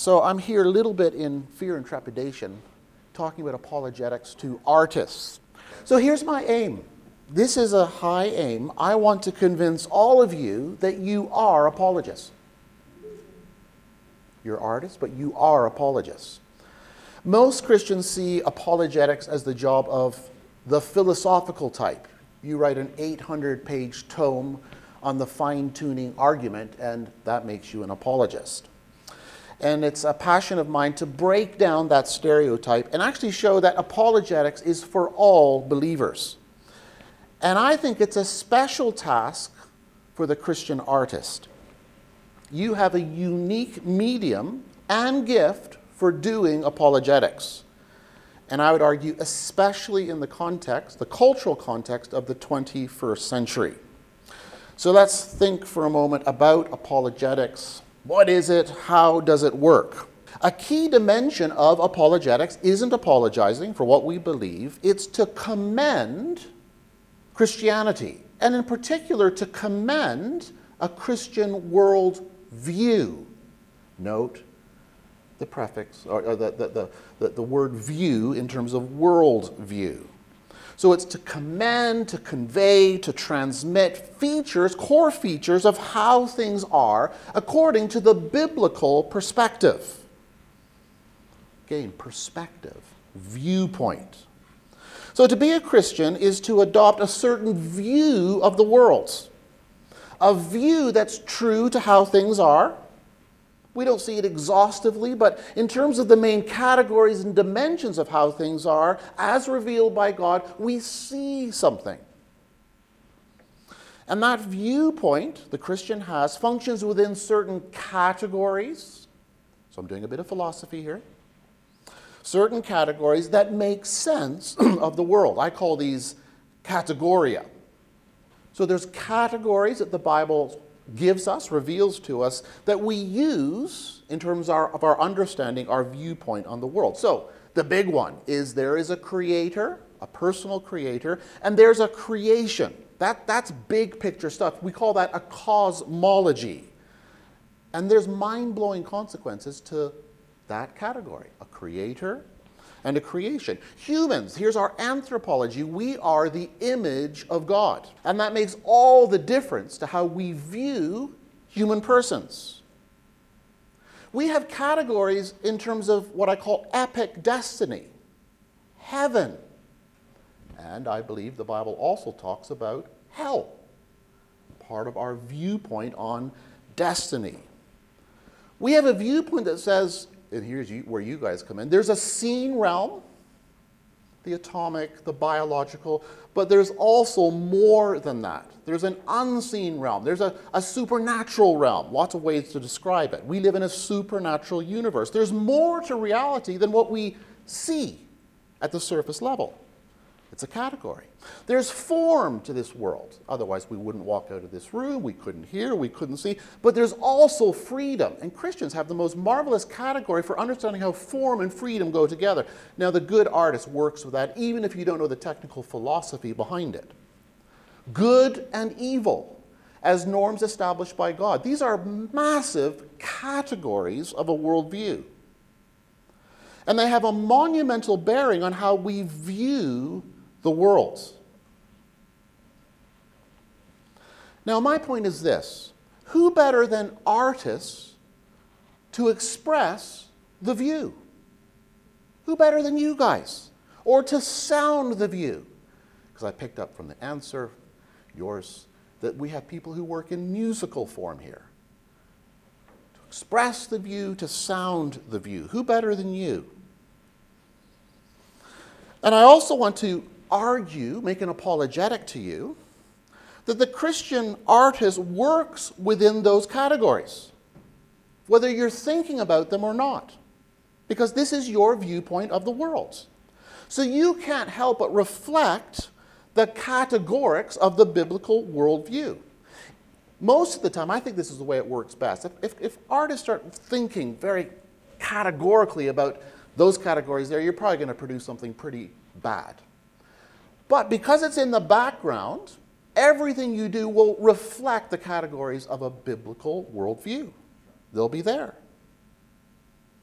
So I'm here a little bit in fear and trepidation, talking about apologetics to artists. So here's my aim. This is a high aim. I want to convince all of you that you are apologists. You're artists, but you are apologists. Most Christians see apologetics as the job of the philosophical type. You write an 800-page tome on the fine-tuning argument, and that makes you an apologist. And it's a passion of mine to break down that stereotype and actually show that apologetics is for all believers. And I think it's a special task for the Christian artist. You have a unique medium and gift for doing apologetics. And I would argue, especially in the context, the cultural context of the 21st century. So let's think for a moment about apologetics. What is it? How does it work? A key dimension of apologetics isn't apologizing for what we believe. It's to commend Christianity, and in particular to commend a Christian world view. Note the prefix, or the word view in terms of world view. So it's to commend, to convey, to transmit features, core features of how things are according to the biblical perspective. Again, perspective, viewpoint. So to be a Christian is to adopt a certain view of the world. A view that's true to how things are. We don't see it exhaustively, but in terms of the main categories and dimensions of how things are, as revealed by God, we see something. And that viewpoint the Christian has functions within certain categories. So I'm doing a bit of philosophy here. Certain categories that make sense of the world. I call these categoria. So there's categories that the Bible gives us, reveals to us, that we use in terms of our understanding, our viewpoint on the world. So the big one is there is a creator, a personal creator, and there's a creation. That's big picture stuff. We call that a cosmology. And there's mind-blowing consequences to that category, a creator and a creation. Humans, here's our anthropology. We are the image of God. And that makes all the difference to how we view human persons. We have categories in terms of what I call epic destiny, heaven. And I believe the Bible also talks about hell, part of our viewpoint on destiny. We have a viewpoint that says, and here's where you guys come in, there's a seen realm, the atomic, the biological, but there's also more than that. There's an unseen realm. There's a supernatural realm. Lots of ways to describe it. We live in a supernatural universe. There's more to reality than what we see at the surface level. It's a category. There's form to this world. Otherwise, we wouldn't walk out of this room. We couldn't hear. We couldn't see. But there's also freedom. And Christians have the most marvelous category for understanding how form and freedom go together. Now, the good artist works with that, even if you don't know the technical philosophy behind it. Good and evil as norms established by God. These are massive categories of a worldview. And they have a monumental bearing on how we view the world. Now, my point is this. Who better than artists to express the view? Who better than you guys? Or to sound the view? Because I picked up from the answer, yours, that we have people who work in musical form here. To express the view, to sound the view. Who better than you? And I also want to argue, make an apologetic to you, that the Christian artist works within those categories, whether you're thinking about them or not, because this is your viewpoint of the world. So you can't help but reflect the categorics of the biblical worldview. Most of the time, I think this is the way it works best. If artists start thinking very categorically about those categories there, you're probably going to produce something pretty bad. But because it's in the background, everything you do will reflect the categories of a biblical worldview. They'll be there.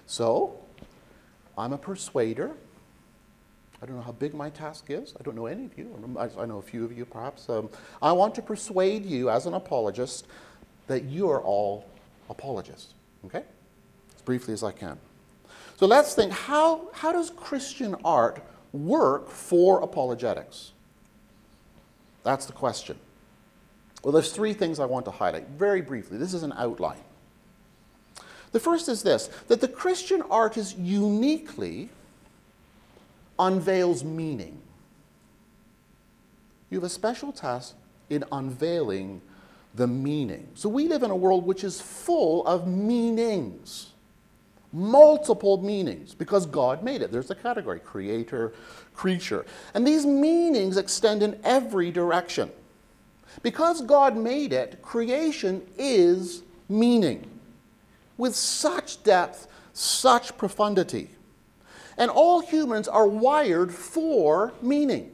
So, I'm a persuader. I don't know how big my task is. I don't know any of you. I know a few of you, perhaps. I want to persuade you, as an apologist, that you are all apologists. Okay? As briefly as I can. So let's think, how does Christian art work for apologetics? That's the question. Well, there's three things I want to highlight very briefly. This is an outline. The first is this, that the Christian artist uniquely unveils meaning. You have a special task in unveiling the meaning. So we live in a world which is full of meanings, multiple meanings, because God made it. There's the category, creator, creature. And these meanings extend in every direction. Because God made it, creation is meaning, with such depth, such profundity. And all humans are wired for meaning.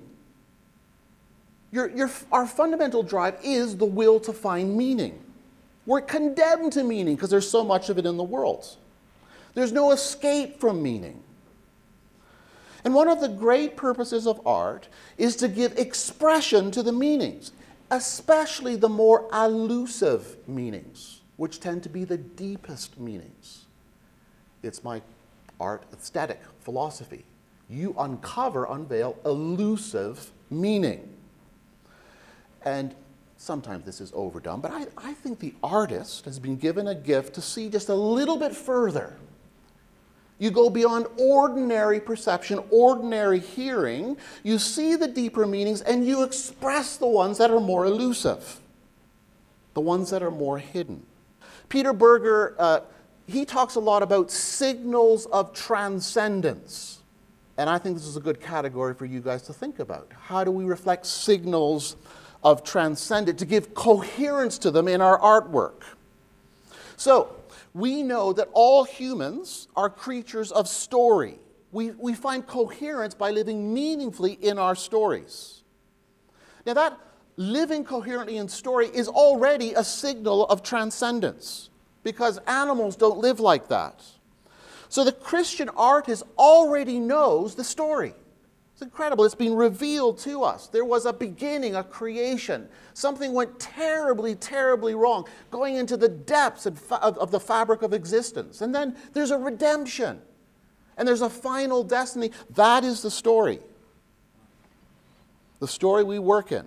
Our fundamental drive is the will to find meaning. We're condemned to meaning because there's so much of it in the world. There's no escape from meaning. And one of the great purposes of art is to give expression to the meanings, especially the more elusive meanings, which tend to be the deepest meanings. It's my art aesthetic philosophy. You unveil elusive meaning. And sometimes this is overdone, but I think the artist has been given a gift to see just a little bit further. You go beyond ordinary perception, ordinary hearing. You see the deeper meanings, and you express the ones that are more elusive, the ones that are more hidden. Peter Berger, he talks a lot about signals of transcendence. And I think this is a good category for you guys to think about. How do we reflect signals of transcendence to give coherence to them in our artwork? So, we know that all humans are creatures of story. We find coherence by living meaningfully in our stories. Now that living coherently in story is already a signal of transcendence, because animals don't live like that. So the Christian artist already knows the story. It's incredible. It's been revealed to us. There was a beginning, a creation. Something went terribly, terribly wrong, going into the depths of the fabric of existence. And then there's a redemption. And there's a final destiny. That is the story. The story we work in.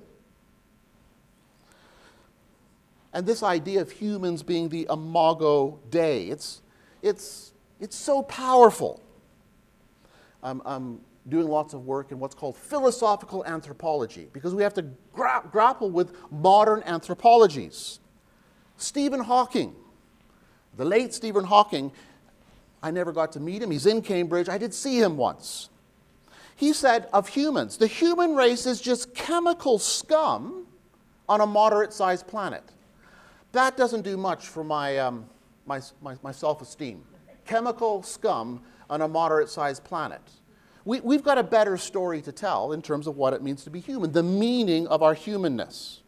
And this idea of humans being the imago Dei, it's so powerful. I'm doing lots of work in what's called philosophical anthropology, because we have to grapple with modern anthropologies. Stephen Hawking, the late Stephen Hawking, I never got to meet him. He's in Cambridge. I did see him once. He said of humans, the human race is just chemical scum on a moderate-sized planet. That doesn't do much for my self-esteem. Chemical scum on a moderate-sized planet. We've got a better story to tell in terms of what it means to be human, the meaning of our humanness.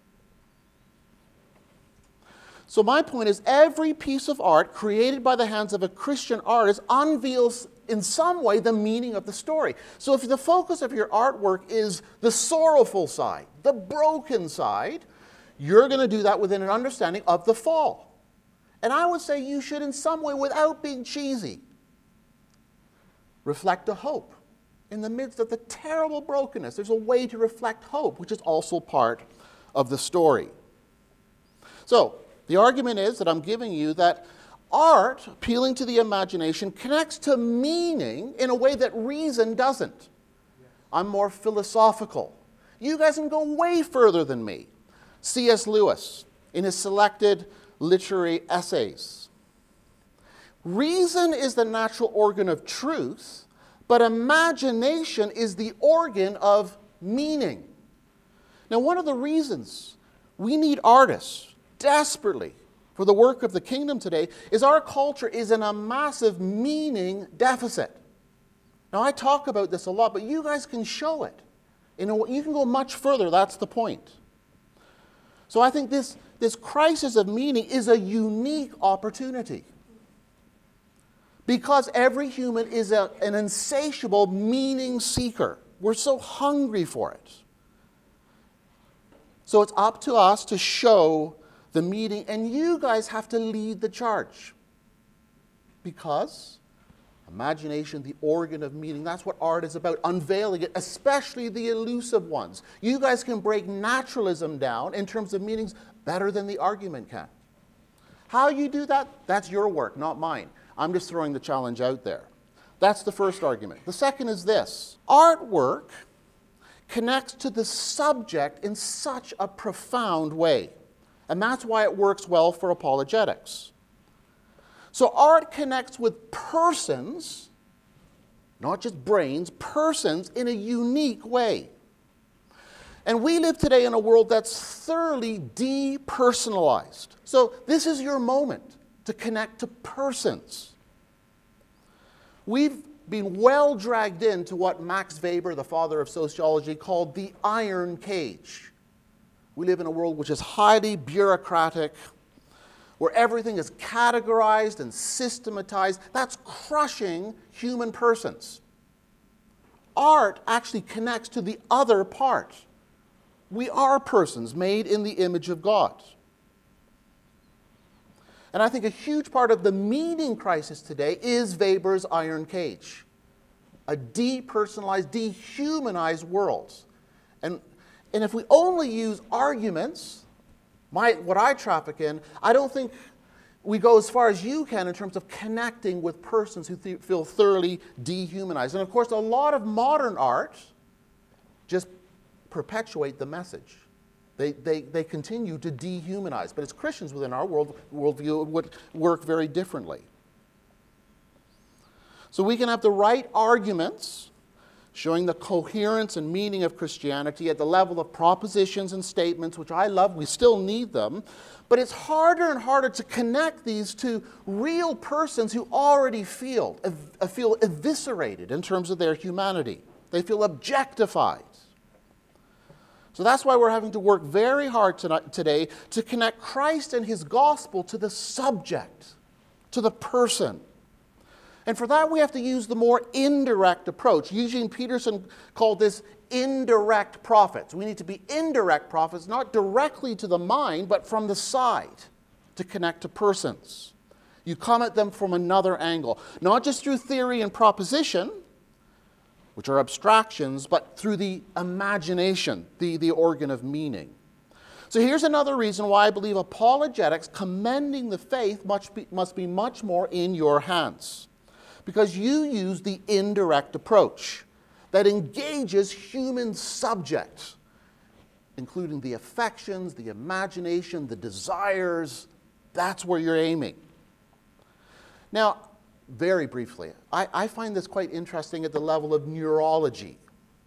So my point is, every piece of art created by the hands of a Christian artist unveils in some way the meaning of the story. So if the focus of your artwork is the sorrowful side, the broken side, you're going to do that within an understanding of the fall. And I would say you should, in some way, without being cheesy, reflect a hope. In the midst of the terrible brokenness, there's a way to reflect hope, which is also part of the story. So, the argument is that I'm giving you that art, appealing to the imagination, connects to meaning in a way that reason doesn't. I'm more philosophical. You guys can go way further than me. C.S. Lewis, in his selected literary essays. Reason is the natural organ of truth, but imagination is the organ of meaning. Now, one of the reasons we need artists desperately for the work of the kingdom today is our culture is in a massive meaning deficit. Now, I talk about this a lot, but you guys can show it. You can go much further. That's the point. So I think this crisis of meaning is a unique opportunity. Because every human is an insatiable meaning seeker. We're so hungry for it. So it's up to us to show the meaning, and you guys have to lead the charge. Because imagination, the organ of meaning, that's what art is about, unveiling it, especially the elusive ones. You guys can break naturalism down in terms of meanings better than the argument can. How you do that, that's your work, not mine. I'm just throwing the challenge out there. That's the first argument. The second is this. Artwork connects to the subject in such a profound way. And that's why it works well for apologetics. So art connects with persons, not just brains, persons in a unique way. And we live today in a world that's thoroughly depersonalized. So this is your moment to connect to persons. We've been well dragged into what Max Weber, the father of sociology, called the iron cage. We live in a world which is highly bureaucratic, where everything is categorized and systematized. That's crushing human persons. Art actually connects to the other part. We are persons made in the image of God. And I think a huge part of the meaning crisis today is Weber's iron cage. A depersonalized, dehumanized world. And if we only use arguments, what I traffic in, I don't think we go as far as you can in terms of connecting with persons who feel thoroughly dehumanized. And of course, a lot of modern art just perpetuate the message. They continue to dehumanize. But as Christians within our worldview, it would work very differently. So we can have the right arguments showing the coherence and meaning of Christianity at the level of propositions and statements, which I love. We still need them. But it's harder and harder to connect these to real persons who already feel eviscerated in terms of their humanity. They feel objectified. So that's why we're having to work very hard today to connect Christ and his gospel to the subject, to the person. And for that, we have to use the more indirect approach. Eugene Peterson called this indirect prophets. We need to be indirect prophets, not directly to the mind, but from the side to connect to persons. You come at them from another angle, not just through theory and proposition, which are abstractions, but through the imagination, the organ of meaning. So here's another reason why I believe apologetics, commending the faith, must be much more in your hands. Because you use the indirect approach that engages human subjects, including the affections, the imagination, the desires. That's where you're aiming. Now, very briefly, I find this quite interesting at the level of neurology.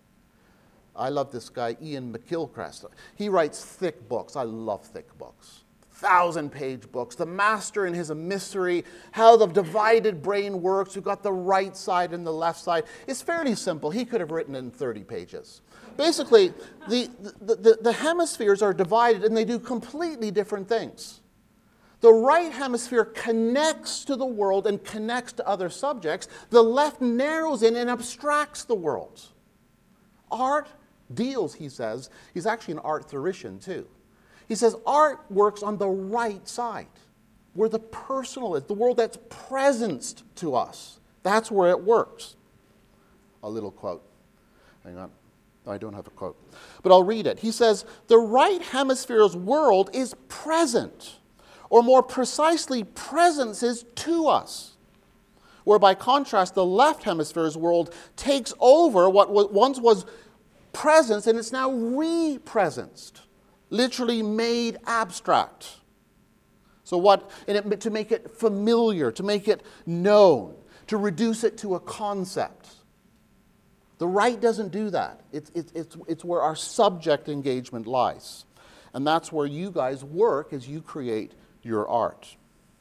I love this guy, Ian McGilchrist. He writes thick books. I love thick books. 1,000-page books. The Master and His Mystery, how the divided brain works. We've got the right side and the left side. It's fairly simple. He could have written it in 30 pages. Basically, the hemispheres are divided and they do completely different things. The right hemisphere connects to the world and connects to other subjects. The left narrows in and abstracts the world. Art deals, he says, he's actually an art theorician too. He says art works on the right side, where the personal is, the world that's presenced to us. That's where it works. A little quote. Hang on. I don't have a quote. But I'll read it. He says, the right hemisphere's world is present, or more precisely, presence is to us. Where by contrast, the left hemisphere's world takes over what once was presence and it's now re-presenced, literally made abstract. So to make it familiar, to make it known, to reduce it to a concept. The right doesn't do that. It's where our subject engagement lies. And that's where you guys work as you create your art.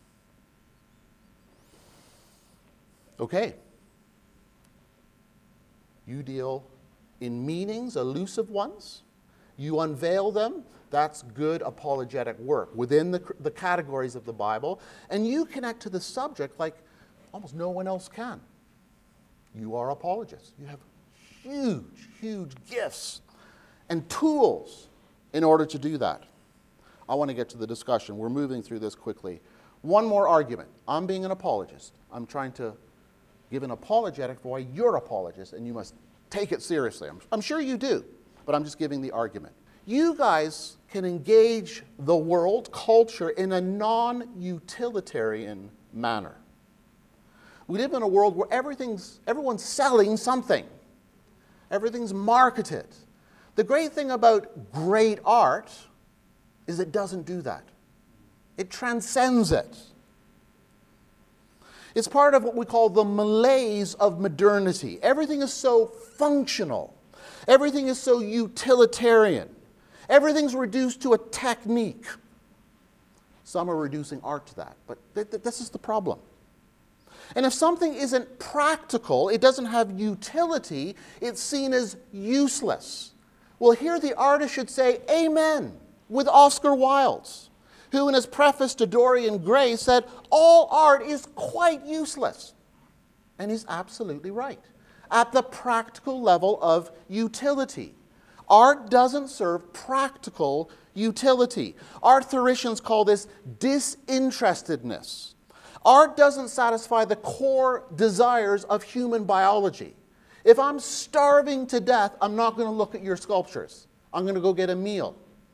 Okay. You deal in meanings, elusive ones. You unveil them. That's good apologetic work within the categories of the Bible. And you connect to the subject like almost no one else can. You are apologists. You have huge, huge gifts and tools in order to do that. I want to get to the discussion. We're moving through this quickly. One more argument. I'm being an apologist. I'm trying to give an apologetic for why you're an apologist, and you must take it seriously. I'm sure you do, but I'm just giving the argument. You guys can engage the world, culture, in a non-utilitarian manner. We live in a world where everyone's selling something. Everything's marketed. The great thing about great art is it doesn't do that. It transcends it. It's part of what we call the malaise of modernity. Everything is so functional. Everything is so utilitarian. Everything's reduced to a technique. Some are reducing art to that, but this is the problem. And if something isn't practical, it doesn't have utility, it's seen as useless. Well, here the artist should say, amen, with Oscar Wilde, who in his preface to Dorian Gray said, all art is quite useless. And he's absolutely right. At the practical level of utility. Art doesn't serve practical utility. Art theorists call this disinterestedness. Art doesn't satisfy the core desires of human biology. If I'm starving to death, I'm not going to look at your sculptures. I'm going to go get a meal.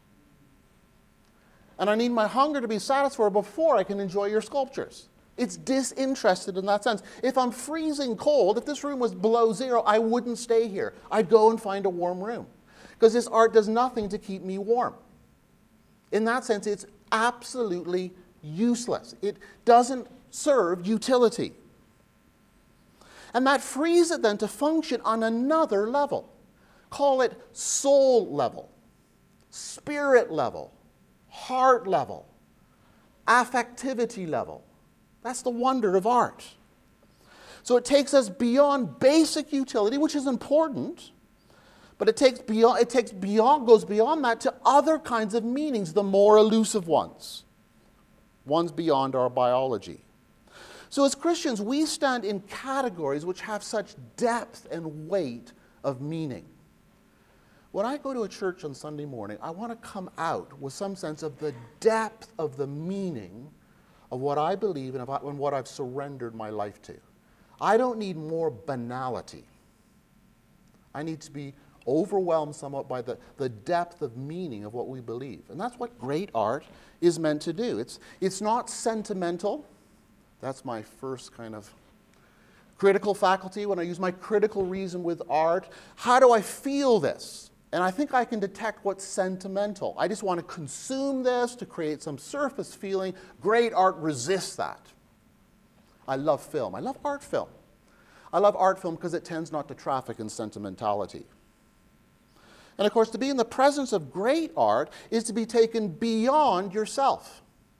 And I need my hunger to be satisfied before I can enjoy your sculptures. It's disinterested in that sense. If I'm freezing cold, if this room was below zero, I wouldn't stay here. I'd go and find a warm room. Because this art does nothing to keep me warm. In that sense, it's absolutely useless. It doesn't serve utility. And that frees it then to function on another level. Call it soul level, spirit level, heart level, affectivity level. That's the wonder of art. So it takes us beyond basic utility, which is important, but it goes beyond that to other kinds of meanings, the more elusive ones beyond our biology. So as Christians, we stand in categories which have such depth and weight of meaning. When I go to a church on Sunday morning, I want to come out with some sense of the depth of the meaning of what I believe and what I've surrendered my life to. I don't need more banality. I need to be overwhelmed somewhat by the depth of meaning of what we believe. And that's what great art is meant to do. It's not sentimental. That's my first kind of critical faculty when I use my critical reason with art. How do I feel this? And I think I can detect what's sentimental. I just want to consume this to create some surface feeling. Great art resists that. I love film. I love art film. I love art film because it tends not to traffic in sentimentality. And of course, to be in the presence of great art is to be taken beyond yourself.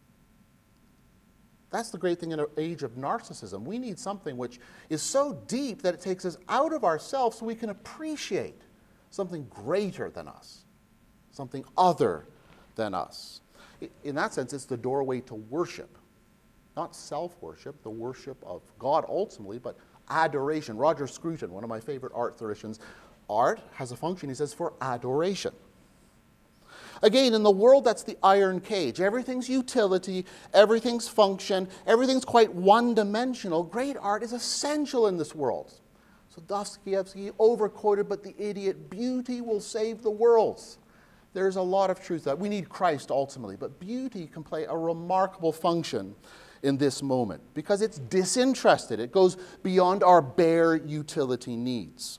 That's the great thing in an age of narcissism. We need something which is so deep that it takes us out of ourselves so we can appreciate something greater than us, something other than us. In that sense, it's the doorway to worship. Not self-worship, the worship of God ultimately, but adoration. Roger Scruton, one of my favorite art theorists, art has a function, he says, for adoration. Again, in the world, that's the iron cage. Everything's utility, everything's function, everything's quite one-dimensional. Great art is essential in this world. So Dostoevsky overquoted, but the idiot, beauty will save the world. There's a lot of truth to that. We need Christ ultimately, but beauty can play a remarkable function in this moment because it's disinterested. It goes beyond our bare utility needs.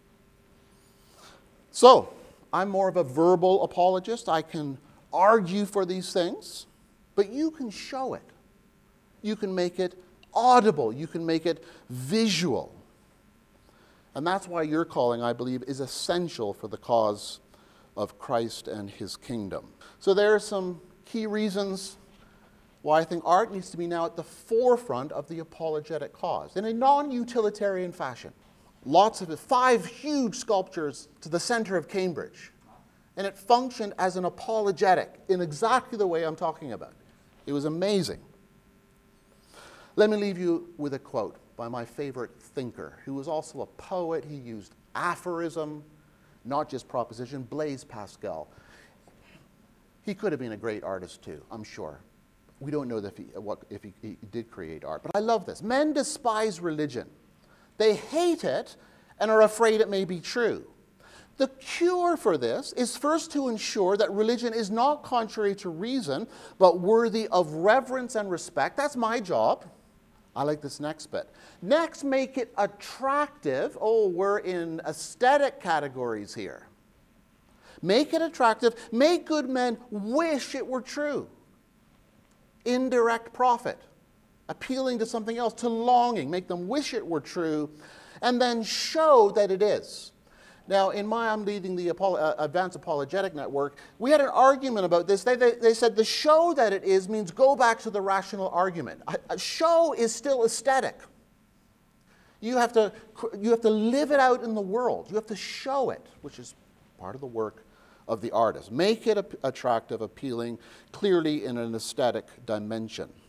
So, I'm more of a verbal apologist. I can argue for these things, but you can show it. You can make it audible. You can make it visual. And that's why your calling, I believe, is essential for the cause of Christ and his kingdom. So there are some key reasons why I think art needs to be now at the forefront of the apologetic cause in a non-utilitarian fashion. Lots of it, 5 huge sculptures to the center of Cambridge. And it functioned as an apologetic in exactly the way I'm talking about. It was amazing. Let me leave you with a quote by my favorite thinker, who was also a poet. He used aphorism, not just proposition, Blaise Pascal. He could have been a great artist too, I'm sure. We don't know if he did create art. But I love this. Men despise religion. They hate it and are afraid it may be true. The cure for this is first to ensure that religion is not contrary to reason, but worthy of reverence and respect. That's my job. I like this next bit. Next, make it attractive. Oh, we're in aesthetic categories here. Make it attractive. Make good men wish it were true. Indirect profit. Appealing to something else, to longing. Make them wish it were true. And then show that it is. Now, I'm leading the Advanced Apologetic Network. We had an argument about this. They said the show that it is means go back to the rational argument. A show is still aesthetic. You have to live it out in the world. You have to show it, which is part of the work of the artist. Make it attractive, appealing, clearly in an aesthetic dimension.